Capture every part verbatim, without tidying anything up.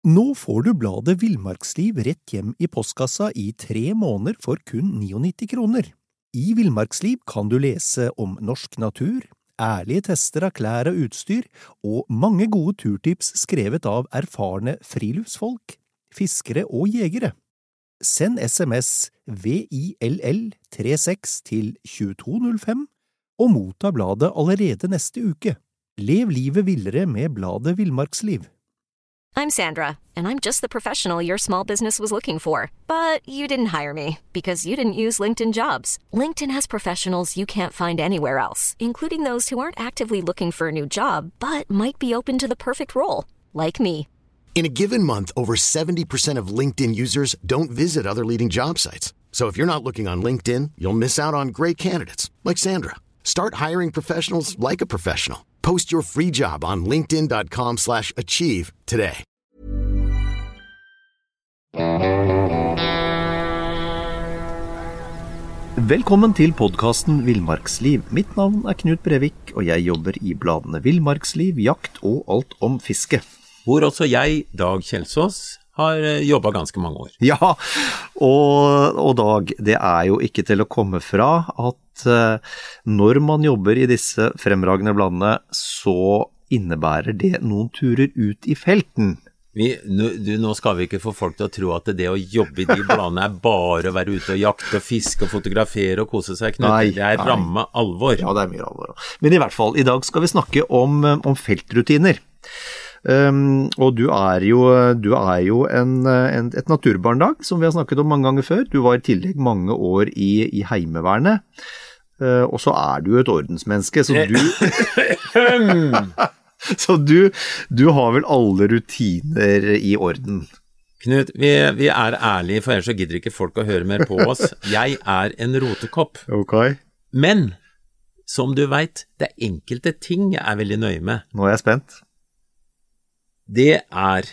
Nå får du bladet Villmarksliv rett hjem i postkassa i tre måneder for kun nittini kroner. I Villmarksliv kan du lese om norsk natur, ærlige tester av klær og utstyr, og mange gode turtips skrevet av erfarne friluftsfolk, fiskere og jegere. Send sms V I L L trettiseks til tjueto null fem og motta bladet allerede neste uke. Lev livet villere med bladet Villmarksliv. I'm Sandra, and I'm just the professional your small business was looking for. But you didn't hire me, because you didn't use LinkedIn Jobs. LinkedIn has professionals you can't find anywhere else, including those who aren't actively looking for a new job, but might be open to the perfect role, like me. In a given month, over seventy percent of LinkedIn users don't visit other leading job sites. So if you're not looking on LinkedIn, you'll miss out on great candidates, like Sandra. Start hiring professionals like a professional. Post your free job on linkedin.com slash achieve today. Velkommen til podcasten Villmarksliv. Mitt navn er Knut Brevik, og jeg jobber i bladene Villmarksliv, Jakt og Alt om fiske. Hvor også jeg, Dag Kjelsås, har jobbet ganske mange år. Ja, og, og Dag, det er jo ikke til å komme fra at uh, når man jobber i disse fremragende bladene, så innebærer det noen turer ut i felten. Vi, nå, du, nå skal vi ikke få folk til å tro at det å jobbe i de bladene er bare å være ute og jakte og fiske og fotografere og kose seg, Knut. Nei, det er nei. Ramme alvor. Ja, det er mye alvor. Men i hvert fall, i dag skal vi snakke om, om feltrutiner. Um, og du er jo, du er jo en, en, et naturbarndag, som vi har snakket om mange ganger før. Du var i tillegg mange år i, i heimevernet, uh, og så er du et ordensmenneske, så du... så du, du har vel alle rutiner i orden? Knut, vi, vi er ærlige, for ellers så gidder ikke folk å høre mer på oss. Jeg er en rotekopp. Ok. Men, som du vet, det er enkelte ting jeg er veldig nøye med. Nå er jeg spent. Det er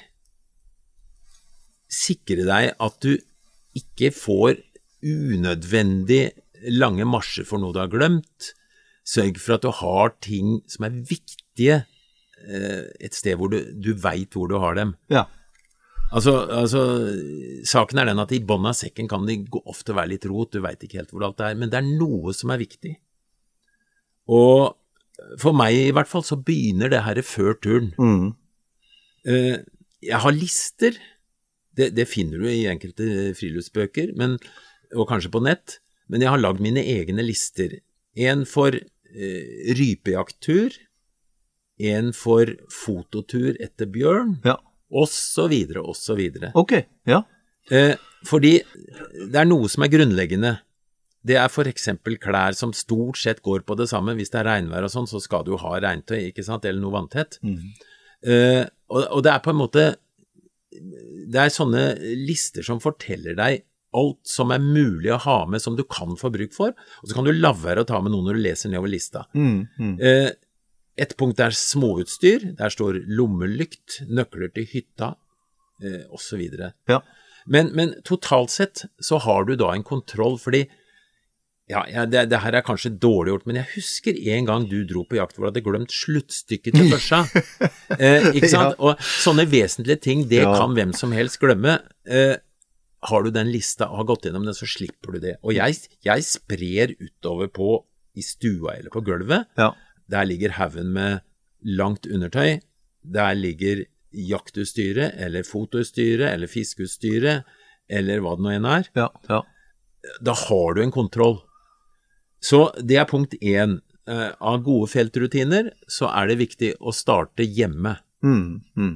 sikre deg at du ikke får unødvendig lange marsjer for noe du har glemt. Sørg for at du har ting som er viktige eh, et sted hvor du, du vet hvor du har dem. Ja. Altså, altså, saken er den at i bånd av sekken kan det ofte være litt rot, du vet ikke helt hvor alt er, men det er noe som er viktig. Og for meg i hvert fall så begynner det her før turen. Mhm. Uh, jeg har lister, det, det finner du i enkelte friluftsbøker, men, og kanskje på nett, men jeg har lagd mine egne lister. En for uh, rypejakttur, en for fototur etter bjørn, ja. Og så videre, og så videre. Ok, ja. Uh, fordi det er noe som er grunnleggende. Det er for eksempel klær som stort sett går på det samme. Hvis det er regnvær og sånn, så skal du ha regntøy, ikke sant? Eller noe vanntett. Mhm. Uh, og, og det er på en måte det er sånne lister som forteller deg alt som er mulig å ha med som du kan få bruk for, og så kan du la være å ta med noe når du leser nedover lista. Mm, mm. Uh, et punkt er småutstyr, der står lommelykt, nøkler til hytta, uh, og så videre. Ja. Men, men totalt sett så har du da en kontroll, fordi Ja, ja det, det her er kanskje dårlig gjort, men jeg husker en gang du dro på jakt hvor du hadde glemt sluttstykket til børsa. eh, ikke sant? Ja. Og sånne vesentlige ting, det ja. Kan hvem som helst glemme. Eh, har du den lista og har gått gjennom den, så slipper du det. Og jeg, jeg sprer utover på i stua eller på gulvet. Ja. Der ligger haven med langt undertøy. Der ligger jaktutstyret, eller fotoutstyret, eller fiskeutstyret, eller hva det nå enn er. Ja, ja. Da har du en kontroll. Så det er punkt én. Uh, av gode feltrutiner så er det viktig å starte hjemme. Mm, mm.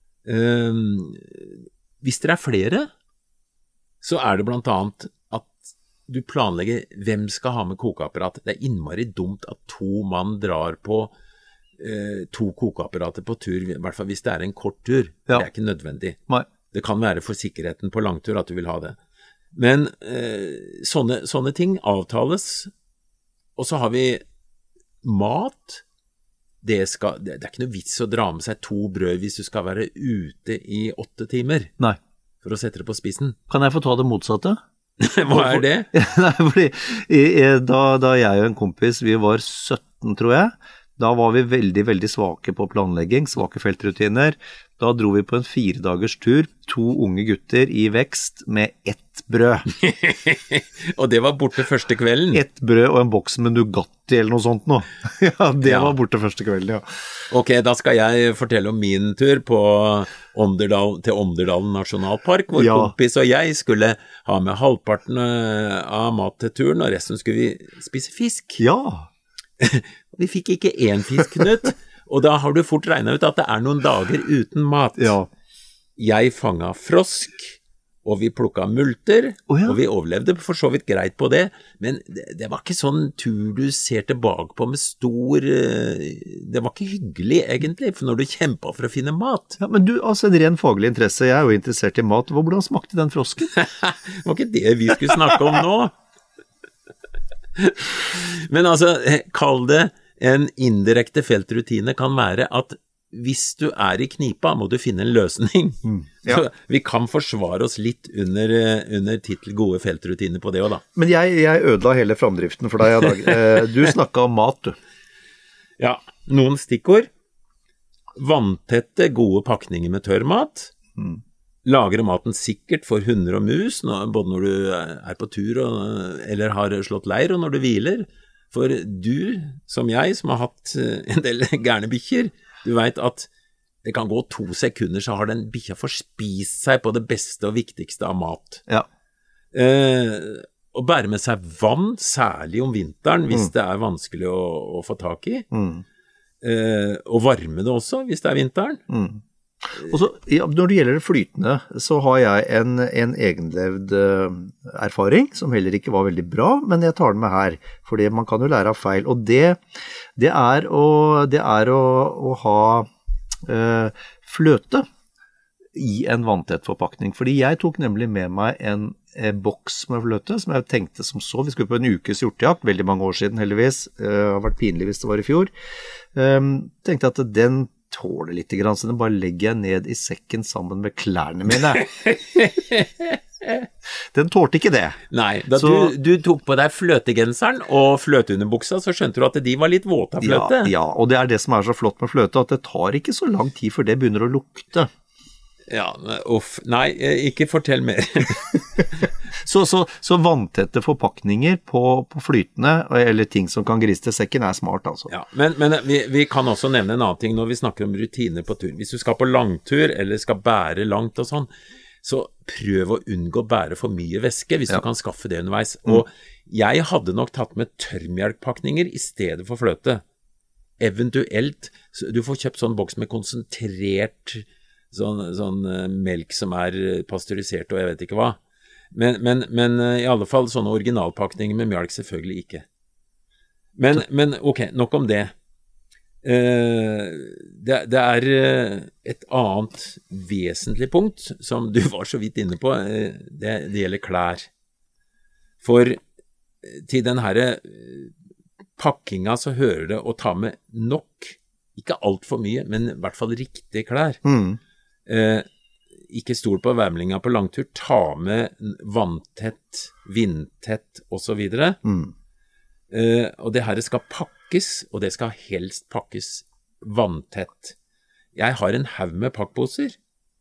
Uh, hvis det er flere, så er det blant annet at du planlegger hvem skal ha med kokeapparat. Det er innmari dumt at to mann drar på uh, to kokeapparater på tur, i hvert fall hvis det er en kort tur. Ja. Det er ikke nødvendig. Nei. Det kan være for sikkerheten på langtur at du vil ha det. Men uh, sånne, sånne ting avtales. Og så har vi mat. Det, skal, det, det er ikke noe vits å dra med seg to brød hvis du skal være ute i åtte timer. Nei. For å sette det på spissen. Kan jeg få ta det motsatte? Hva er det? Nei, fordi da, da jeg og en kompis, vi var sytten tror jeg, da var vi veldig, veldig svake på planlegging, svake feltrutiner. Da dro vi på en fire dagers tur, to unge gutter i vekst med ett brød. Og det var borte første kvelden? Ett brød og en boks med Nugatti eller noe sånt nå. Ja, det ja. var borte første kvelden, ja. Ok, da skal jeg fortelle om min tur på Ånderdal, til Ånderdalen nasjonalpark, hvor ja. kompis og jeg skulle ha med halvparten av mat til turen, og resten skulle vi spise fisk. Ja. Vi fikk ikke én fisk, Knut. Og da har du fort regnet ut at det er noen dager uten mat. Ja. Jeg fanget frosk, og vi plukket multer, oh, ja. og vi overlevde for så vidt greit på det, men det, det var ikke sånn tur du ser tilbake på med stor... Det var ikke hyggelig egentlig, for når du kjempet for å finne mat. Ja, men du, altså en ren faglig interesse, jeg er jo interessert i mat. Hvordan smakte den frosken? Det var ikke det vi skulle snakke om nå. Men altså, kall det en indirekte feltrutine kan være at hvis du er i knipa, må du finne en løsning. Mm, ja. Så vi kan forsvare oss litt under, under titel gode feltrutiner på det også da. Men jeg, jeg ødela hele framdriften for deg i dag. Du snakket om mat, du. Ja, noen stikkord. Vanntette, gode pakninger med tørrmat. Mm. Lagre maten sikkert for hunder og mus, både når du er på tur og, eller har slått leir, og når du hviler. For du, som jeg, som har hatt en del gærne bikkjer, du vet at det kan gå to sekunder, så har den bikkja forspist seg på det beste og viktigste av mat. Ja. Eh, å bære med seg vann, særlig om vinteren, hvis mm. det er vanskelig å, å få tak i. Mm. Eh, og varme det også, hvis det er vinteren. Mm. Og så, ja, når det gjelder det flytende, så har jeg en, en egenlevd uh, erfaring, som heller ikke var veldig bra, men jeg tar den med her, fordi man kan jo lære av feil, og det, det er å, det er å, å ha uh, fløte i en vanntett forpakning, fordi jeg tok nemlig med meg en, en boks med fløte, som jeg tenkte som så, vi skulle på en ukes hjortejakt, veldig mange år siden heldigvis, det uh, har vært pinlig hvis det var i fjor, um, tenkte at den tåler litt grann, så den bare legger jeg ned i sekken sammen med klærne mine. Den tålte ikke det. Nei, da så, du, du tok på deg fløtegenseren og fløteunderbuksa, så skjønte du at de var litt våte av fløte. Ja, ja, og det er det som er så flott med fløte, at det tar ikke så lang tid før det begynner å lukte. Ja, uff, nei, ikke fortell mer. så, så, så vanntette forpakninger på, på flytende, eller ting som kan griste sekken, er smart altså. Ja, men, men vi, vi kan også nevne en annen ting når vi snakker om rutiner på tur. Hvis du skal på langtur, eller skal bære langt og sånn, så prøv å unngå å bære for mye væske, hvis ja. du kan skaffe det underveis. Mm. Og jeg hadde nok tatt med tørrmjelkpakninger i stedet for fløte. Eventuelt, du får kjøpt sånn boks med konsentrert Sånn, sånn uh, melk som er pasteurisert og jeg vet ikke hva. Men, men, men uh, i alle fall sånne originalpakninger med mjølk selvfølgelig ikke. Men, men ok, nok om det. Uh, det, det er uh, et annet vesentlig punkt som du var så vidt inne på, uh, det, det gjelder klær. For uh, til den her uh, pakkinga så hører det å ta med nok, ikke alt for mye, men i hvert fall riktige klær. Mm. Eh, ikke stol på værmeldinga på langtur, ta med vanntett, vindtett og så videre. Mm. Eh, og det her skal pakkes, og det skal helst pakkes vanntett. Jeg har en haug med pakkposer,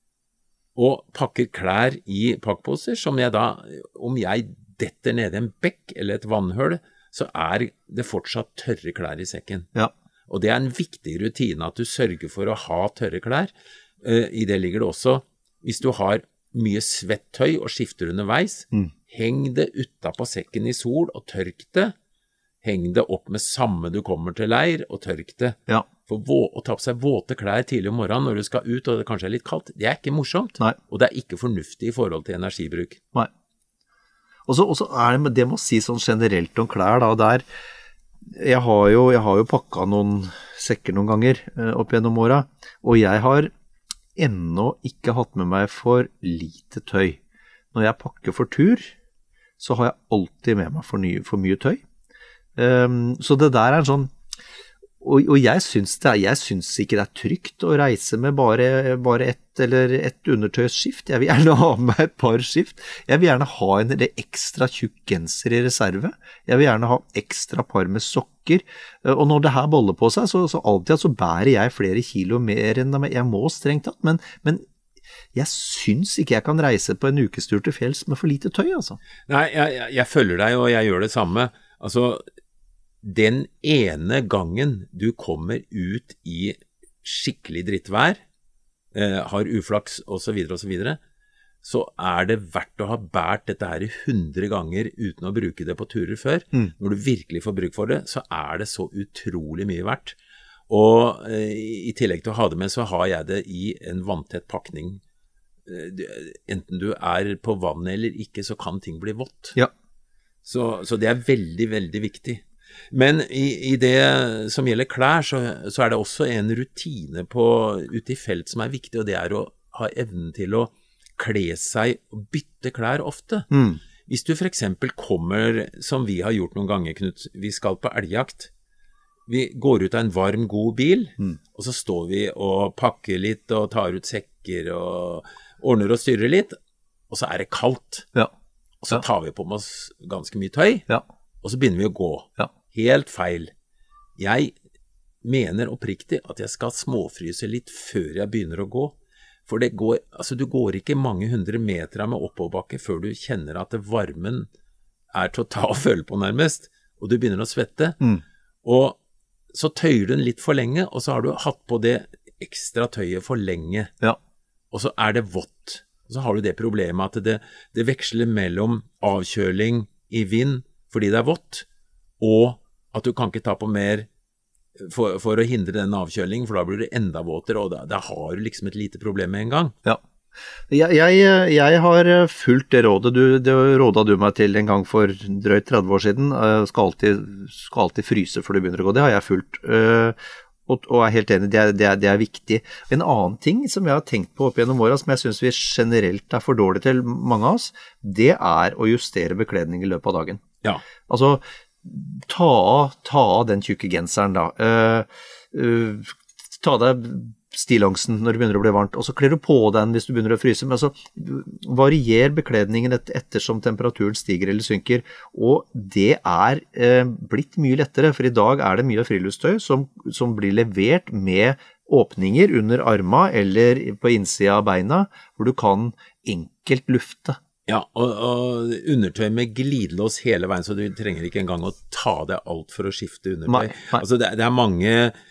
og pakker klær i pakkposer, som jeg da, om jeg detter ned i en bekk eller et vannhøl, så er det fortsatt tørre klær i sekken. Ja. Og det er en viktig rutine at du sørger for å ha tørre klær. Uh, I det ligger det også, hvis du har mye svett tøy og skifter underveis, mm. heng det utenpå sekken i sol og tørk det. Heng det opp med samme du kommer til leir og tørk det. Ja. For å ta på seg våte klær tidlig om morgenen når du skal ut og det kanskje er litt kaldt, det er ikke morsomt. Nei. Og det er ikke fornuftig i forhold til energibruk. Nei. Og så er det, det må si sånn generelt om klær da, der jeg har jo, jeg har jo pakket noen sekker noen ganger uh, opp gjennom åra, og jeg har ennå ikke hatt med meg for lite tøy. Når jeg pakker for tur, så har jeg alltid med meg for, nye, for mye tøy. Um, så det der er en sånn, Og, og jeg synes det er, jeg synes ikke det er trygt å reise med bare, bare ett eller ett undertøysskift. Jeg vil gjerne ha med meg et par skift. Jeg vil gjerne ha en ekstra tjukk genser i reserve. Jeg vil gjerne ha ekstra par med sokker. Og når det her boller på seg, så, så alltid så bærer jeg flere kilo mer enn jeg må strengt tatt. Men, men jeg synes ikke jeg kan reise på en ukestur til fjells med for lite tøy, altså. Nei, jeg, jeg, jeg følger deg, og jeg gjør det samme. Altså, den ene gangen du kommer ut i skikkelig drittvær, eh, har uflaks og så videre og så videre, så er det verdt å ha bært dette her hundre ganger uten å bruke det på turer før. Mm. Når du virkelig får bruk for det, så er det så utrolig mye verdt. Og eh, i tillegg til å ha det med, så har jeg det i en vanntett pakning. Eh, enten du er på vannet eller ikke, så kan ting bli vått. Ja. Så, så det er veldig, veldig viktig. Men i, i det som gjelder klær, så, så er det også en rutine på, ute i felt som er viktig, og det er å ha evnen til å kle seg og bytte klær ofte. Mm. Hvis du for eksempel kommer, som vi har gjort noen ganger, Knut, vi skal på elgjakt. Vi går ut av en varm, god bil, mm. og så står vi og pakker litt og tar ut sekker og ordner og styrer litt, og så er det kaldt. Ja. Og så tar vi på med oss ganske mye tøy, ja. og så begynner vi å gå. Ja. Helt feil. Jeg mener oppriktig at jeg skal småfryse litt før jeg begynner å gå. For det går, altså du går ikke mange hundre meter med oppoverbakke før du kjenner at varmen er til å ta og føle på nærmest, og du begynner å svette. Mm. Og så tøyer du den litt for lenge, og så har du hatt på det ekstra tøyet for lenge. Ja. Og så er det vått. Og så har du det problemet at det, det veksler mellom avkjøling i vind fordi det er vått, og at du kan ikke ta på mer for, for å hindre den avkjølingen, for da blir det enda våtere, og da, da har du liksom et lite problem med en gang. Ja. Jeg, jeg, jeg har fulgt det rådet, du, det rådet du meg til en gang for drøyt tretti år siden, skal alltid, skal alltid fryse før du begynner å gå, det har jeg fulgt, og, og er helt enig, det er, det, er, det er viktig. En annen ting som jeg har tenkt på opp gjennom året, som jeg synes vi generelt er for dårlige til, mange av oss, det er å justere bekledning i løpet av dagen. Ja. Altså, ta av, ta av den tjukke genseren da, uh, uh, ta deg stillongsen når det begynner å bli varmt, og så kler du på den hvis du begynner å fryse, men altså, varier bekledningen et, ettersom temperaturen stiger eller synker, og det er uh, blitt mye lettere, for i dag er det mye friluftsstøy som, som blir levert med åpninger under arma eller på innsida av beina, hvor du kan enkelt lufte. Ja, og, og undertøy med glidelås hele veien, så du trenger ikke engang å ta det alt for å skifte undertøy. Nei, nei. Altså det, det er mange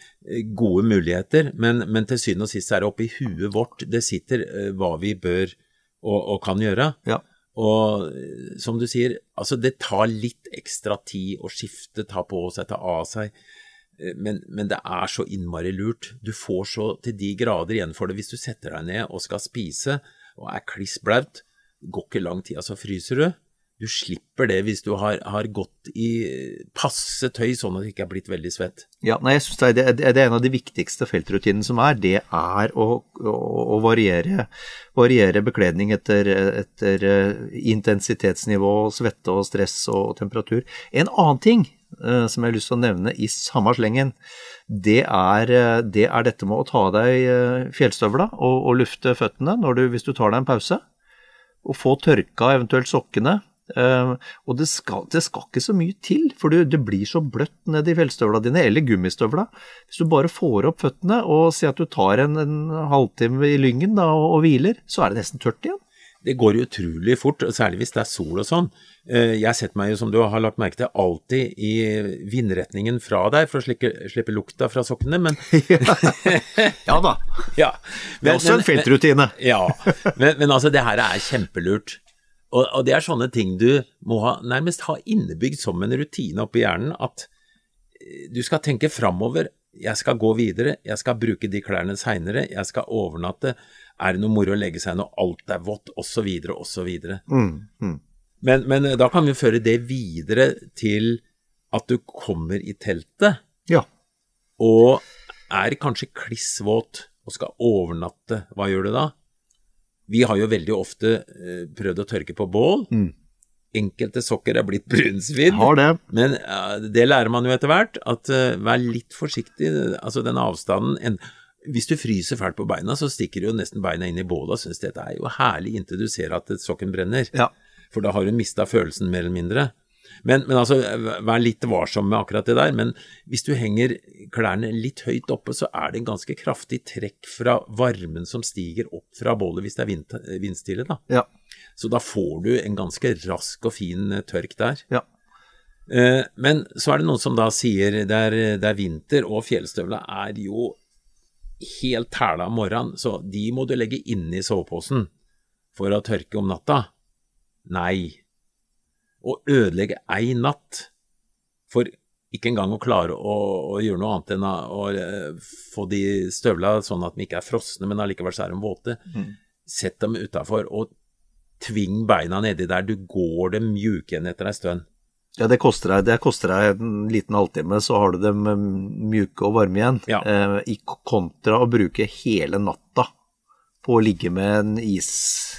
gode muligheter, men, men til syvende og sist er det oppe i huet vårt. Det sitter uh, hva vi bør og, og kan gjøre. Ja. Og som du sier, altså det tar litt ekstra tid å skifte, ta på seg, ta av seg, men, men det er så innmari lurt. Du får så til de grader igjen for det hvis du setter deg ned og skal spise og er kliss blaut. Går ikke lang tid, altså fryser du. Du slipper det hvis du har, har gått i passe tøy, sånn at det ikke er blitt veldig svett. Ja, nei, jeg synes det er, det er en av de viktigste feltrutinene som er, det er å, å, å variere, variere bekledning etter, etter intensitetsnivå, svette og stress og temperatur. En annen ting uh, som jeg har lyst til å nevne i samme slengen, det er, det er dette med å ta deg fjellstøvla og, og lufte føttene når du, hvis du tar deg en pause, og få tørka eventuelt sokkene, uh, og det skal, det skal ikke så mye til, for det, det blir så bløtt ned i fjellstøvla dine, eller gummistøvla. Hvis du bare får opp føttene og sier at du tar en, en halvtime i lyngen da, og, og hviler, så er det nesten tørt igjen. Det går jo utrolig fort, særlig hvis det er sol og sånn. Jeg setter meg jo, som du har lagt merke til, alltid i vindretningen fra deg for å slippe, slippe lukta fra sokkene, men... ja da, ja. Men, det er også en feltrutine. ja, men, men altså det her er kjempelurt. Og, og det er sånne ting du må ha, nærmest ha innebygd som en rutine oppe i hjernen, at du skal tenke fremover. Jeg skal gå videre, jeg skal bruke de klærne senere, jeg skal overnatte, er det noe moro å legge seg når alt er vått, og så videre, og så videre. Mm, mm. Men, men da kan vi føre det videre til at du kommer i teltet, ja. og er kanskje klissvåt og skal overnatte. Hva gjør du da? Vi har jo veldig ofte uh, prøvd å tørke på bål. Mm. enkelte sokker er blitt brunsvidd. Har det. Men uh, det lærer man jo etter hvert, at uh, vær litt forsiktig, altså den avstanden, en, hvis du fryser fælt på beina, så stikker du jo nesten beina inn i bålet, og synes dette er jo herlig inntil du ser at sokken brenner. Ja. For da har du mistet følelsen mer eller mindre. Men, men altså, vær litt varsom med akkurat det der, men hvis du henger klærne litt høyt oppe, så er det en ganske kraftig trekk fra varmen som stiger opp fra bålet hvis det er vind, vindstille da. Ja. Så da får du en ganske rask og fin tørk der. Ja. Eh, men så er det noen som da sier det er, det er vinter, og fjellstøvla er jo helt tæla om morgenen, så de må du legge inne i soveposen for å tørke om natta. Nei. Å ødelegge ei natt for ikke engang å klare å, å gjøre noe annet enn å, å, å få de støvla sånn at de ikke er frosne, men allikevel så er de våte. Mm. Sett dem utenfor og tving beina nedi der. Du går dem mjuke igjen etter en stund. Ja, det koster deg, det koster deg en liten halvtime, så har du dem mjuke og varme igjen. Ja. Eh, I kontra å bruke hele natta på å ligge med en is...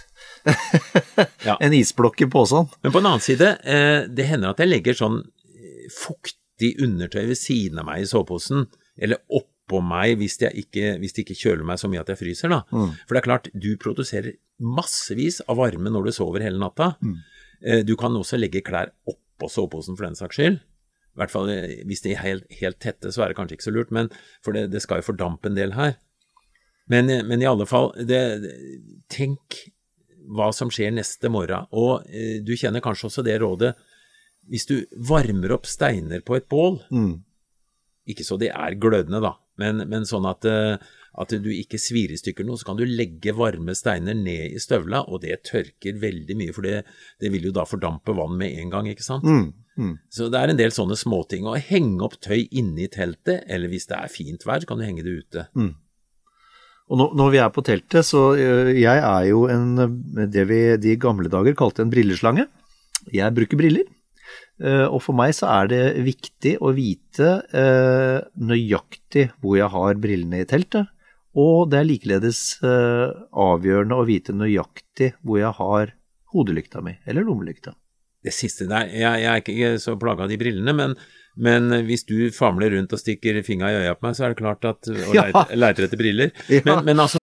ja. En isblokk i påsen. Men på en annen side, eh, det hender at jeg legger sånn fuktig undertøy ved siden av meg i soveposen, eller oppå meg hvis, jeg ikke, hvis det ikke kjøler meg så mye at jeg fryser da. Mm. For det er klart, du produserer massevis av varme når du sover hele natta. Mm. Eh, du kan også legge klær oppå soveposen for den saks skyld. I hvert fall hvis de er helt, helt tette, så er det kanskje ikke så lurt, men for det, det skal jo fordampe en del her. Men, men i alle fall, det, tenk hva som skjer neste morgen, og eh, du kjenner kanskje også det rådet, hvis du varmer opp steiner på et bål, mm. ikke så det er glødende da, men, men sånn at, uh, at du ikke svir i stykker noe, så kan du legge varme steiner ned i støvla, og det tørker veldig mye, for det, det vil jo da fordampe vann med en gang, ikke sant? Mm. Mm. Så det er en del sånne småting, og henge opp tøy inne i teltet, eller hvis det er fint vær, så kan du henge det ute. Mm. Og når, når vi er på teltet, så jeg er jo en, det vi de gamle dager kalte en brilleslange. Jeg bruker briller, og for meg så er det viktig å vite eh, nøyaktig hvor jeg har brillene i teltet, og det er likeledes eh, avgjørende å vite nøyaktig hvor jeg har hodelykta mi, eller lommelykta. Det siste der, jeg, jeg er ikke så plaget av de brillene, men Men hvis du famler rundt og stikker fingra i øya på meg, så er det klart at, og ja. leiter, leiter etter briller. Ja. Men, men altså...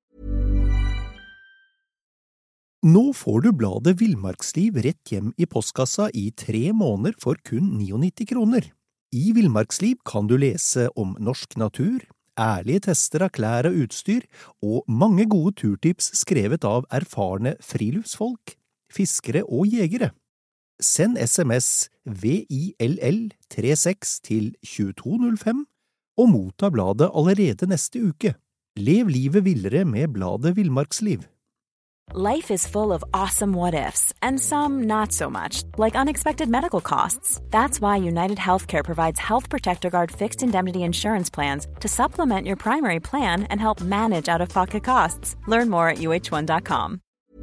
Nå får du bladet Villmarksliv rett hjem i postkassa i tre måneder for kun nittini kroner. I Villmarksliv kan du lese om norsk natur, ærlige tester av klær og utstyr, og mange gode turtips skrevet av erfarne friluftsfolk, fiskere og jegere. Send sms V I L L tre seks til to to null fem og motta bladet allerede neste uke. Lev livet villere med bladet Villmarksliv. Life is full of awesome what-ifs, and some not so much, like unexpected medical costs. That's why United Healthcare provides Health Protector Guard fixed indemnity insurance plans to supplement your primary plan and help manage out-of-pocket costs. Learn more at U H one dot com.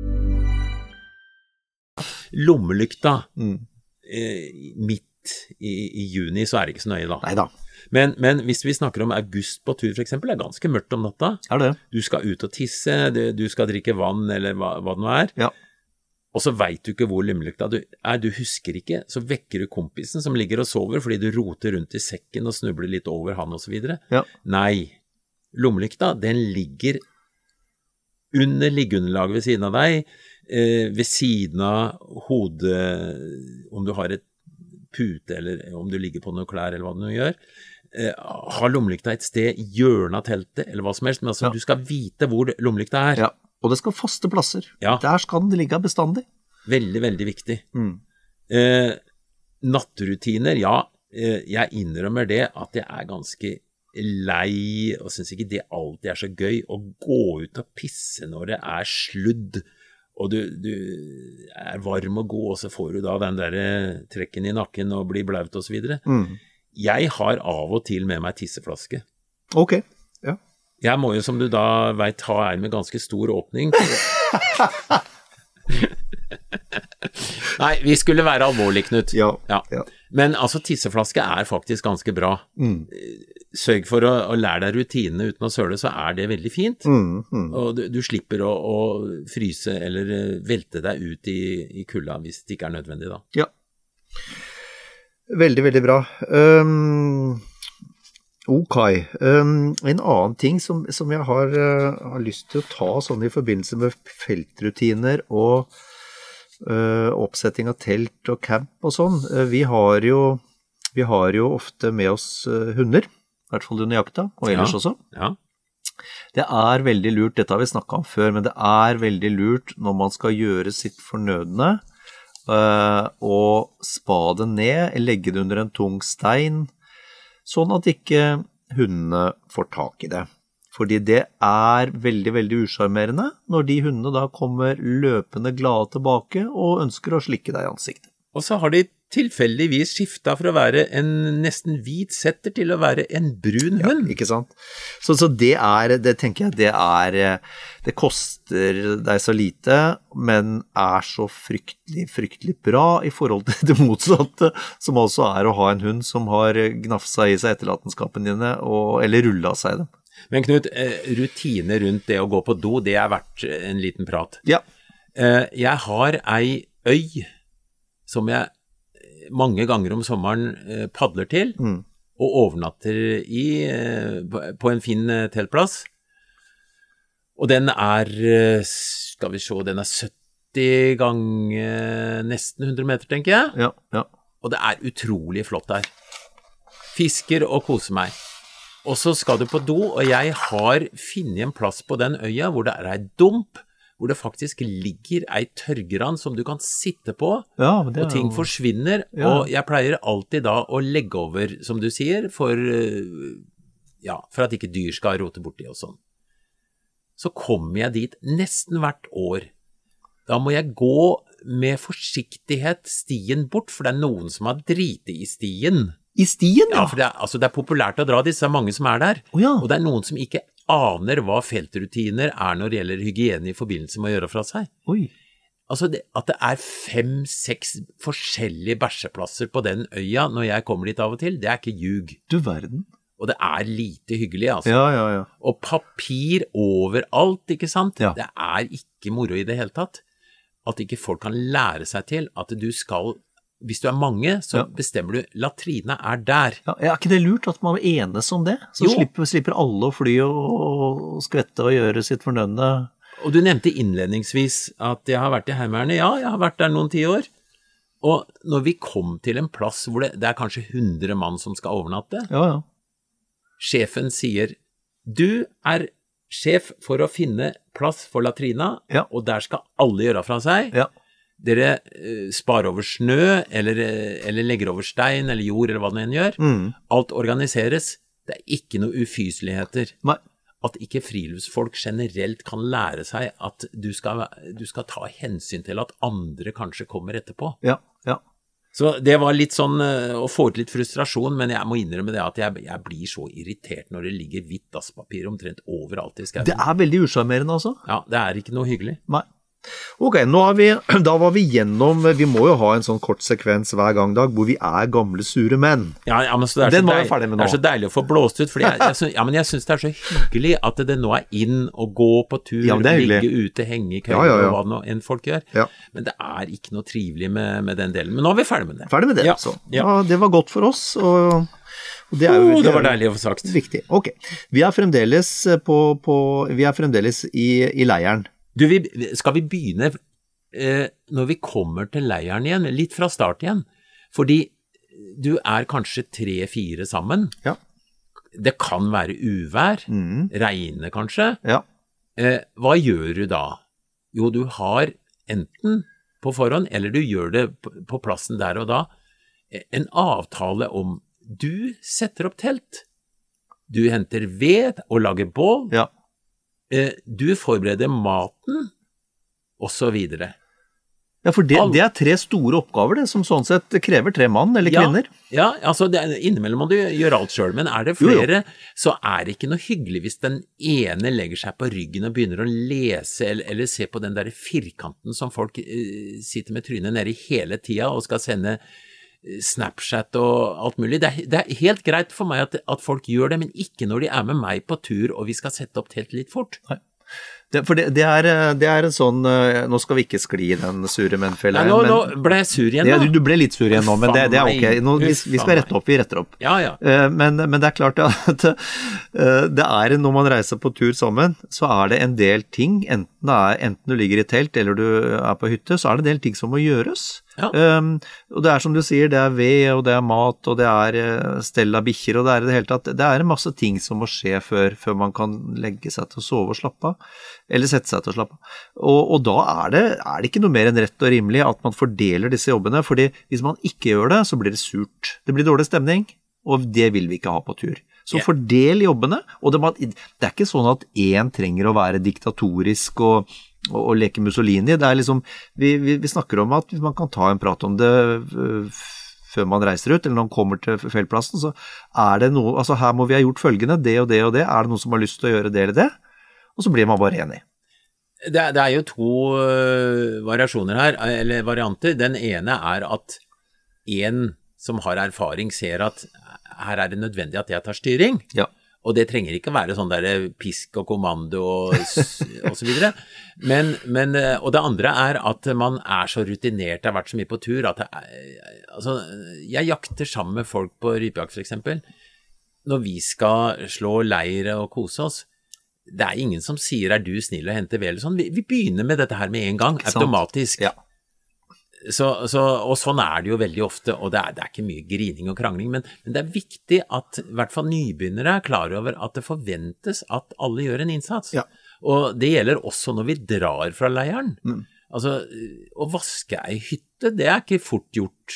Lommelykta mm. eh, midt i, i juni, så er det ikke så nøye da. Neida. Men, men hvis vi snakker om august på tur for eksempel, det er ganske mørkt om natta. Er det? Du skal ut og tisse, du, du skal drikke vann eller hva, hva det nå er. Ja. Og så vet du ikke hvor lommelykta du er, du husker ikke, så vekker du kompisen som ligger og sover fordi du roter rundt i sekken og snubler litt over han og så videre. Ja. Nei, lommelykta, den ligger under liggeunderlaget ved siden av deg, eh, ved siden av hodet, om du har et pute eller om du ligger på noen klær eller hva du nå gjør, eh, har lommelykta et sted i hjørnet av teltet eller hva som helst, men altså ja. Du skal vite hvor lommelykta er. Ja, og det skal faste plasser. Ja. Der skal den ligge bestandig. Veldig, veldig viktig. Mm. Eh, nattrutiner, ja, eh, jeg innrømmer det at jeg er ganske lei, og synes ikke det alltid er så gøy å gå ut og pisse når det er sludd, og du, du er varm og god, og så får du da den der trekken i nakken og blir blaut og så videre. Mm. Jeg har av og til med meg tisseflaske. Ok, ja. Jeg må jo, som du da vet, ha en med ganske stor åpning. Nei, vi skulle være alvorlig, Knut. Ja, ja. Men altså, tisseflaske er faktisk ganske bra. Mm. sørg for å, å lære deg rutinene uten å søle, så er det veldig fint. Mm, mm. Og du, du slipper å, å fryse eller velte deg ut i, i kulda hvis det ikke er nødvendig da. Ja. Veldig, veldig bra. Um, ok. Um, en annen ting som, som jeg har, uh, har lyst til å ta sånn i forbindelse med feltrutiner og uh, oppsetting av telt og camp og sånn. Uh, vi har jo vi har jo ofte med oss uh, hunder, i hvert fall under jakta, og ellers Ja. også. Ja. Det er veldig lurt, dette har vi snakket om før, men det er veldig lurt når man skal gjøre sitt fornødne, Uh, og spa det ned, legge det under en tung stein, sånn at ikke hundene får tak i det. Fordi det er veldig, veldig usjarmerende når de hundene da kommer løpende glade tilbake og ønsker å slikke deg i ansiktet. Og så har de tilfeldigvis skiftet fra å være en nesten hvit setter til å være en brun hund. Ja, ikke sant? Så, så det er, det tenker jeg, det er, det koster deg så lite, men er så fryktelig, fryktelig bra i forhold til det motsatte, som også er å ha en hund som har gnafsa i seg etterlatenskapene dine, og, eller rullet seg dem. Men Knut, rutine rundt det å gå på do, det er vært en liten prat. Ja. Jeg har ei øy som jeg mange ganger om sommeren padler til, Mm. og overnatter i, på en fin teltplass. Og den er, skal vi se, den er sytti ganger nesten hundre meter, tenker jeg. Ja, ja. Og det er utrolig flott der. Fisker og koser meg. Og så skal du på do, og jeg har funnet en plass på den øya hvor det er ei dump, hvor det faktisk ligger ei tørrgran som du kan sitte på, Ja, det er og ting jo- forsvinner, Ja. og jeg pleier alltid da å legge over, som du sier, for, eh, ja, for at ikke dyr skal rote borti og sånn. Så kommer jeg dit nesten hvert år. Da må jeg gå med forsiktighet stien bort, for det er noen som har driti i stien. I stien, Ja, ja. for det er, altså det er populært å dra disse, det er mange som er der. Å ja. Og det er noen som ikke aner hva feltrutiner er når det gjelder hygiene i forbindelse med å gjøre fra seg. Oi. Altså det, at det er fem, seks forskjellige bæsjeplasser på den øya når jeg kommer dit av og til, det er ikke ljug. Du verden. Og det er lite hyggelig, altså. Ja, ja, ja. Og papir overalt, ikke sant? Ja. Det er ikke moro i det hele tatt. At ikke folk kan lære seg til at du skal, hvis du er mange, så Ja. bestemmer du, latrina er der. Ja, er ikke det lurt at man enes om det? Så Jo. slipper, slipper alle å fly og, og skvette og gjøre sitt fornødne. Og du nevnte innledningsvis at jeg har vært i Heimevernet. Ja, jeg har vært der noen tiår. Og når vi kom til en plass hvor det, det er kanskje hundre mann som skal overnatte, Ja, ja. sjefen sier, du er sjef for å finne plass for latrina, Ja. og der skal alle gjøre fra seg. Ja. Dere eh, sparer over snø, eller, eh, eller legger over stein, eller jord, eller hva det enn gjør. Mm. Alt organiseres. Det er ikke noe ufyseligheter. Nei. At ikke friluftsfolk generelt kan lære seg at du skal, du skal ta hensyn til at andre kanskje kommer etterpå. Ja, ja. Så det var litt sånn eh, å få ut litt frustrasjon, men jeg må innrømme det at jeg, jeg blir så irritert når det ligger hvitt dasspapir omtrent overalt i skauen. Det er veldig usjarmerende, altså. Ja, det er ikke noe hyggelig. Nei. Ok, nå har vi, da var vi gjennom, vi må jo ha en sånn kort sekvens hver gang, Dag, hvor vi er gamle sure menn. Ja, ja men så det, er Den så var jeg deil, ferdig med det er nå. så deilig å få blåst ut, fordi jeg, jeg, syns- ja, men jeg synes det er så hyggelig at det nå er inn å gå på tur, Ja, men det er hyggelig. ligge ute, henge i køyer Ja, ja, ja. og hva nå enn folk gjør. Ja. Men det er ikke noe trivelig med, med den delen. Men nå er vi ferdig med det. Ferdig med det, Ja, så. ja. Ja, det var godt for oss, og, og det er jo... Oh, det var er jo deilig å få sagt. Viktig. Ok, vi er fremdeles på, på vi er fremdeles i, i leiren. Du, vi, skal vi begynne eh, når vi kommer til leiren igjen, litt fra start igjen? Fordi du er kanskje tre-fire sammen. Ja. Det kan være uvær, Mm. regne kanskje. Ja. Eh, hva gjør du da? Jo, du har enten på forhånd, eller du gjør det på, på plassen der og da, eh, en avtale om du setter opp telt. Du henter ved og lager bål. Ja. Eh, du forbereder maten, og så videre. Ja, for det, All- det er tre store oppgaver, det, som sånn sett krever tre mann eller Ja, kvinner. ja, altså det er, innimellom må du gjøre alt selv, men er det Jo, jo. flere, så er det ikke noe hyggelig hvis den ene legger seg på ryggen og begynner å lese, eller, eller se på den der firkanten som folk eh, sitter med trynet nede i hele tida og skal sende Snapchat og alt mulig. Det er, det er helt greit for meg at, at folk gjør det, men ikke når de er med meg på tur og vi skal sette opp telt litt fort. Nei. Det, for det, det, er, det er en sånn, nå skal vi ikke skli i den sure mennfella. Nå, nå ble jeg sur igjen da. Det, du ble litt sur igjen nå, men det, det er ok. Nå, vi, vi skal rette opp, vi retter opp. Ja, ja. Men, men det er klart at det er, når man reiser på tur sammen, så er det en del ting, enten, det er, enten du ligger i telt eller du er på hytte, så er det en del ting som må gjøres. Ja. Um, og det er som du sier, det er ved, og det er mat, og det er stell av bikkjer, og det er i det hele tatt, det er en masse ting som må skje før, før man kan legge seg til å sove og slappe av, eller sette seg til å slappe av. Og, og da er det, er det ikke noe mer enn rett og rimelig at man fordeler disse jobbene, fordi hvis man ikke gjør det, så blir det surt. Det blir dårlig stemning, og det vil vi ikke ha på tur. Så yeah. Fordel jobbene, og det, det er ikke sånn at en trenger å være diktatorisk og Og, og leke Mussolini, det er liksom, vi, vi, vi snakker om at man kan ta en prat om det uh, før man reiser ut, eller når man kommer til feltplassen, så er det noe, altså her må vi ha gjort følgende, det og det og det, er det noen som har lyst til å gjøre det eller det? Og så blir man bare enig. Det, det er jo to uh, variasjoner her, eller varianter. Den ene er at en som har erfaring ser at her er det nødvendig at jeg tar styring. Ja. Og det trenger ikke være sånn der pisk og kommando og, og så videre. Men, men, og det andre er at man er så rutinert, har vært så mye på tur, at jeg, altså, jeg jakter sammen med folk på rypejakt for eksempel. Når vi skal slå leir og kose oss, det er ingen som sier, er du snill å hente ved eller sånn. Vi, vi begynner med dette her med en gang, automatisk. Ja. Så, så, og sånn er det jo veldig ofte, og det er, det er ikke mye grining og krangling, men, men det er viktig at i hvert fall nybegynnere er klar over at det forventes at alle gjør en innsats. Ja. Og det gjelder også når vi drar fra leiren. Mm. Altså, å vaske ei hytte, det er ikke fort gjort.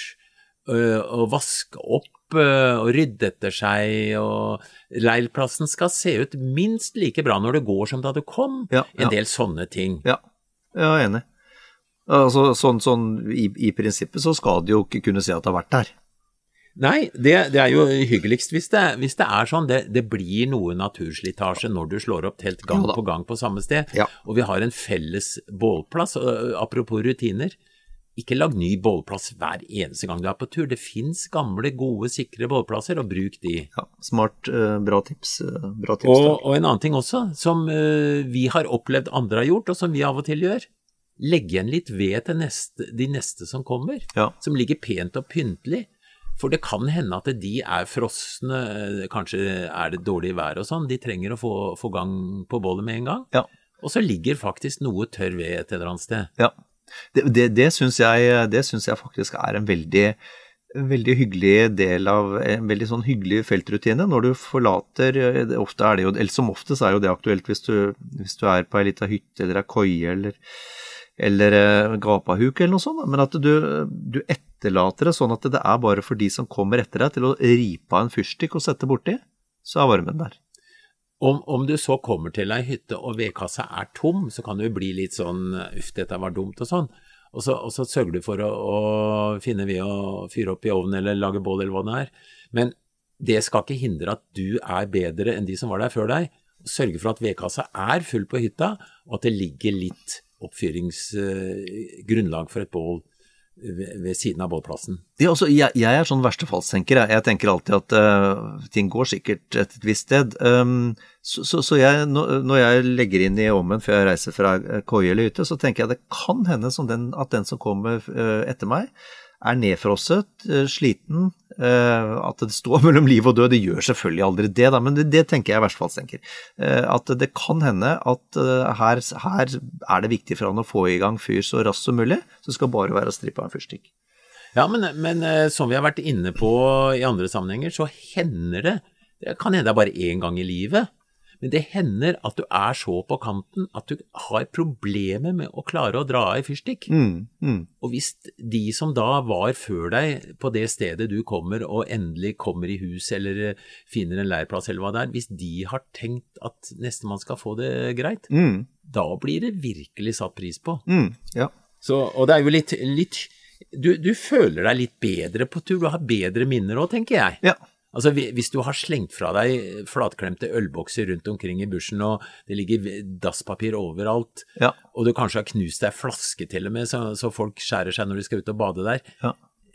Å vaske opp og rydde etter seg, og leirplassen skal se ut minst like bra når det går som da du kom. Ja, ja. En del sånne ting. Ja, jeg er enig. Altså, sånn, sånn i, i prinsippet så skal de jo ikke kunne si at det har vært der. Nei, det, det er jo hyggeligst hvis det, hvis det er sånn. Det, det blir noe naturslitasje når du slår opp telt gang på gang på samme sted. Ja. Og vi har en felles bålplass. Apropos rutiner, ikke lag ny bålplass hver eneste gang du er på tur. Det finnes gamle, gode, sikre bålplasser, og bruk de. Ja, smart, uh, bra tips. Uh, bra tips og, og en annen ting også, som uh, vi har opplevd andre har gjort, og som vi av og til gjør. Legg igjen litt ved til neste, de neste som kommer, ja. Som ligger pent og pyntelig, for det kan hende at de er frosne, kanskje er det dårlig vær og sånn, de trenger å få, få gang på bålet med en gang, ja. Og så ligger faktisk noe tørr ved et eller annet sted. Ja, det, det, det, synes jeg, det synes jeg faktisk er en veldig, veldig hyggelig del av, en veldig sånn hyggelig feltrutine, når du forlater, ofte er det jo, eller som oftest er jo det aktuelt hvis du, hvis du er på en liten hytte eller en koie eller eller uh, gapahuk eller noe sånt, men at du, du etterlater det sånn at det er bare for de som kommer etter deg til å ripe av en fyrstikk og sette borti, så er varmen der. Om, om du så kommer til ei hytte og vedkassa er tom, så kan du bli litt sånn, uff, dette var dumt og sånn, og så, og så sørger du for å, å finne ved å fyre opp i ovnen eller lage bål eller hva det er, men det skal ikke hindre at du er bedre enn de som var der før deg. Sørge for at vedkassa er full på hytta, og at det ligger litt oppfyringsgrunnlag uh, for et bål ved, ved siden av bålplassen. Ja, altså, jeg, jeg er sånn verstefallstenker. Jeg, jeg tenker alltid at uh, ting går sikkert et visst sted. Um, så så, så jeg, når, når jeg legger inn i ommen før jeg reiser fra koie eller hytte, så tenker jeg det kan hende som den, at den som kommer uh, etter meg er nedfrosset, uh, sliten, uh, at det står mellom liv og død. Det gjør selvfølgelig aldri det, da, men det, det tenker jeg verstefallstenker. Uh, at det kan hende at uh, her, her er det viktig for han å få i gang fyr så raskt som mulig, så det skal bare være å strippe av en fyrstikk. Ja, men, men uh, som vi har vært inne på i andre sammenhenger, så hender det, det kan hende bare en gang i livet, men det hender at du er så på kanten at du har problemer med å klare å dra av i fyrstikk. Mm, mm. Og hvis de som da var før deg på det stedet du kommer og endelig kommer i hus eller finner en leirplass eller hva det er, hvis de har tenkt at nestemann skal få det greit, mm. da blir det virkelig satt pris på. Mm, ja. Så, og det er jo litt, litt du, du føler deg litt bedre på tur, du har bedre minner også, tenker jeg. Ja. Altså, hvis du har slengt fra deg flatklemte ølbokser rundt omkring i bushen, og det ligger dasspapir overalt, ja. Og du kanskje har knust deg flaske til og med, så, så folk skjærer seg når de skal ut og bade der. Ja.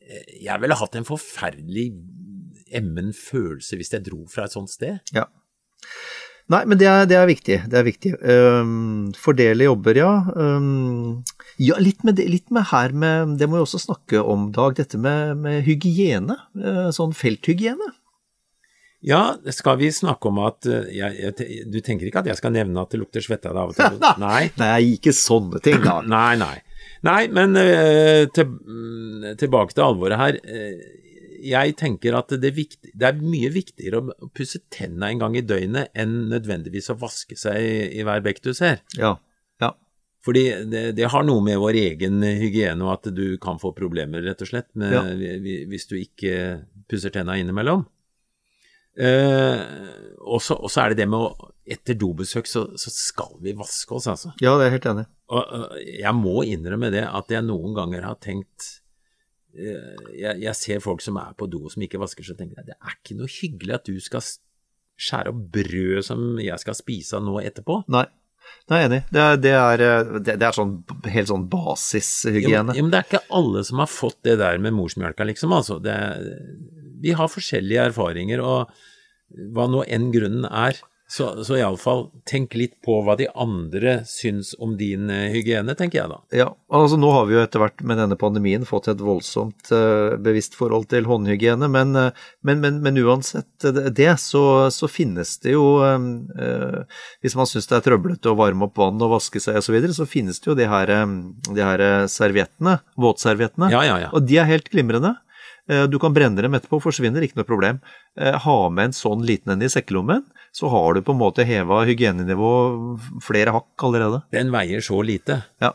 jeg ville hatt en forferdelig emmen følelse hvis jeg dro fra et sånt sted. Ja. Nei, men det er, det er viktig, det er viktig. Um, fordele jobber, ja. Um, ja, litt med, det, litt med her med, det må vi også snakke om, Dag, dette med, med hygiene, uh, sånn felthygiene. Ja, skal vi snakke om at, jeg, jeg, du tenker ikke at jeg skal nevne at det lukter svette av og til? Nei. Nei, ikke sånne ting da. Nei, nei. Nei, men uh, til, tilbake til alvoret her. Uh, jeg tenker at det, vikt, det er mye viktigere å pusse tennene en gang i døgnet enn nødvendigvis å vaske seg i, i hver bekk du ser. Ja, ja. Fordi det, det har noe med vår egen hygiene og at du kan få problemer rett og slett med, Ja. hvis du ikke pusser tennene innimellom. Uh, og så er det det med å, etter dobesøk så, så skal vi vaske oss altså. Ja, det er jeg helt enig. Og uh, jeg må innrømme det at jeg noen ganger har tenkt, uh, jeg, jeg ser folk som er på do som ikke vasker, så tenker jeg, det er ikke noe hyggelig at du skal skjære opp brød som jeg skal spise nå etterpå. Nei, Nei, jeg er enig. Det er, det er, det, det er sånn, helt sånn basishygiene. Ja, men, ja, men det er ikke alle som har fått det der med morsmjølka, liksom. Altså, det, vi har forskjellige erfaringer, og hva nå enn grunnen er, så, så i alle fall tenk litt på hva de andre syns om din uh, hygiene, tenker jeg da. Ja, altså nå har vi jo etter hvert med denne pandemien fått et voldsomt uh, bevisst forhold til håndhygiene, men, uh, men, men, men uansett det, så, så finnes det jo, uh, hvis man synes det er trøblete å varme opp vann og vaske seg og så videre, så finnes det jo de her, de her serviettene, våtserviettene, ja, ja, ja. Og de er helt glimrende. Du kan brenne dem etterpå, forsvinner ikke noe problem. Ha med en sånn liten en i sekkelommen, så har du på en måte hevet hygienenivå flere hakk allerede. Den veier så lite. Ja.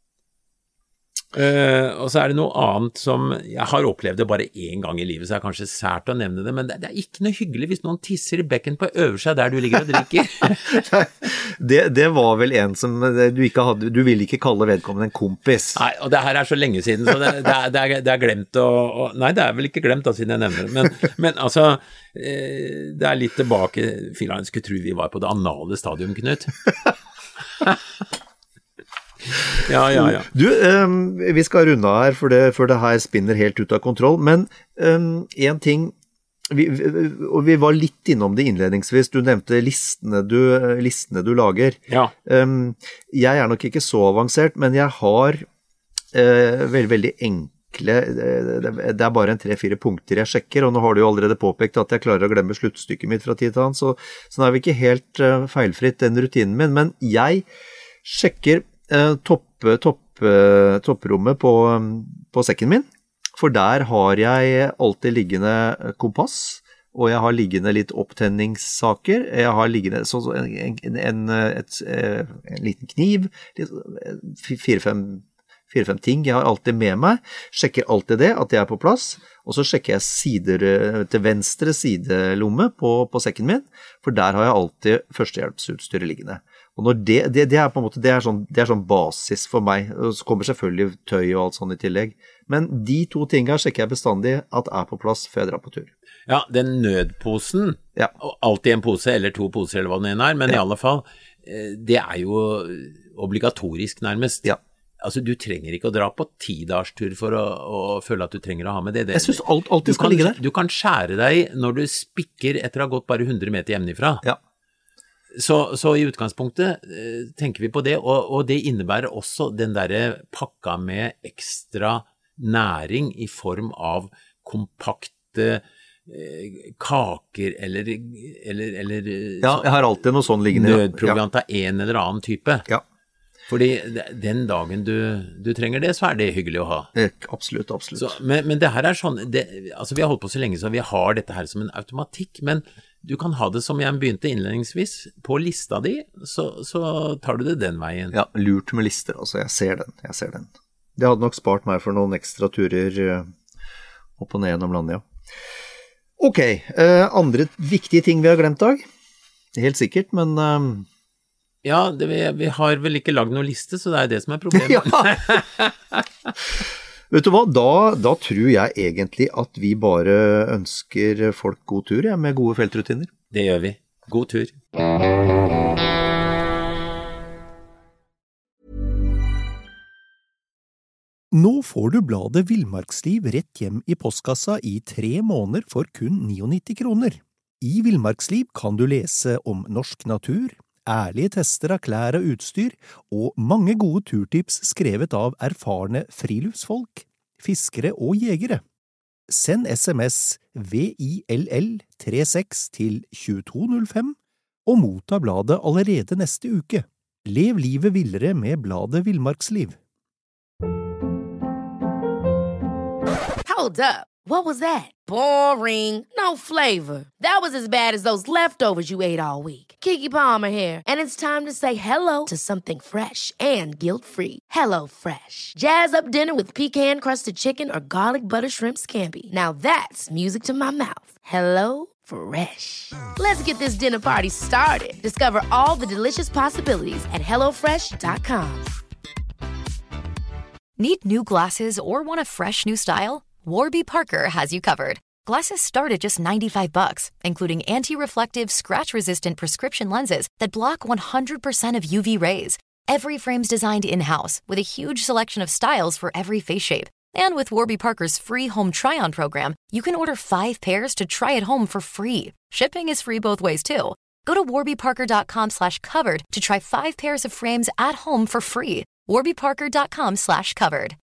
Uh, og så er det noe annet som, jeg har opplevd det bare en gang i livet, så jeg er kanskje sært å nevne det, men det, det er ikke noe hyggelig hvis noen tisser i bekken på øverste der du ligger og drikker. det, det var vel en som du ikke hadde, du ville ikke kalle vedkommende en kompis. Nei, og det her er så lenge siden, så det, det, er, det, er, det er glemt å, å, nei, det er vel ikke glemt da, siden jeg nevner det, men, men altså, eh, det er litt tilbake, jeg skulle tro vi var på det anale stadium, Knut. Ja, ja, ja. Du, um, vi skal runde her, for det, for det her spinner helt ut av kontroll, men um, en ting, vi, vi, og vi var litt innom det innledningsvis, du nevnte listene du, listene du lager. Ja. Um, jeg er nok ikke så avansert, men jeg har uh, veldig, veldig enkle, det er bare en tre-fire punkter jeg sjekker, og nå har du jo allerede påpekt at jeg klarer å glemme sluttstykket mitt fra tid til annen, så, så nå er vi ikke helt uh, feilfritt den rutinen min, men jeg sjekker Topp, topp, topprommet på, på sekken min, for der har jeg alltid liggende kompass, og jeg har liggende litt opptenningssaker, jeg har liggende så, så en, en, et, en liten kniv, fire-fem fire-fem ting jeg har alltid med meg, sjekker alltid det, at det er på plass, og så sjekker jeg sider til venstre sidelomme på, på sekken min, for der har jeg alltid førstehjelpsutstyret liggende. Og når det, det, det er på en måte, det er, sånn, det er sånn basis for meg, og så kommer selvfølgelig tøy og alt sånn i tillegg. Men de to tingene sjekker jeg bestandig at er på plass før jeg drar på tur. Ja, den nødposen, ja. Alltid en pose eller to poser eller hva den er, men ja. I alle fall, det er jo obligatorisk nærmest. Ja. Altså, du trenger ikke å dra på ti-dagstur for å, å føle at du trenger å ha med det. det jeg synes alt, alltid skal kan, ligge der. Du kan skjære deg når du spikker etter å ha gått bare hundre meter hjemmefra. Ja. Så, så i utgangspunktet eh, tenker vi på det, og, og det innebærer også den der pakka med ekstra næring i form av kompakte eh, kaker eller, eller, eller ja, jeg har alltid noe sånn liggende. Nødproviant av en eller annen type. Ja. Fordi den dagen du, du trenger det, så er det hyggelig å ha. Absolutt, absolutt. Så, men, men det her er sånn, det, altså vi har holdt på så lenge så vi har dette her som en automatikk, men du kan ha det som jeg begynte innledningsvis, på lista di, så, så tar du det den veien. Ja, lurt med lister, altså, jeg ser den, jeg ser den. Det hadde nok spart meg for noen ekstra turer opp og ned gjennom landet, ja. Ok, uh, andre viktige ting vi har glemt, Dag? Helt sikkert, men... Uh... Ja, det, vi, vi har vel ikke lagd noen liste, så det er det som er problemet. Ja. Vet du hva, da, da tror jeg egentlig at vi bare ønsker folk god tur, ja, med gode feltrutiner. Det gjør vi. God tur. Nå får du bladet Villmarksliv rett hjem i postkassa i tre måneder for kun nittionio kroner. I Villmarksliv kan du lese om norsk natur, ærlige tester av klær og utstyr, og mange gode turtips skrevet av erfarne friluftsfolk, fiskere og jegere. Send sms V I L L trettiseks til tjueto null fem og motta bladet allerede neste uke. Lev livet villere med bladet Villmarksliv. Hold up. What was that? Boring. No flavor. That was as bad as those leftovers you ate all week. Keke Palmer here, and it's time to say hello to something fresh and guilt-free. Hello Fresh. Jazz up dinner with pecan-crusted chicken or garlic butter shrimp scampi. Now that's music to my mouth. Hello Fresh. Let's get this dinner party started. Discover all the delicious possibilities at hello fresh dot com. Need new glasses or want a fresh new style? Warby Parker has you covered. Glasses start at just ninety-five bucks, including anti-reflective, scratch-resistant prescription lenses that block one hundred percent of U V rays. Every frame's designed in-house with a huge selection of styles for every face shape. And with Warby Parker's free home try-on program, you can order five pairs to try at home for free. Shipping is free both ways, too. Go to warby parker dot com slash covered to try five pairs of frames at home for free. warby parker dot com slash covered.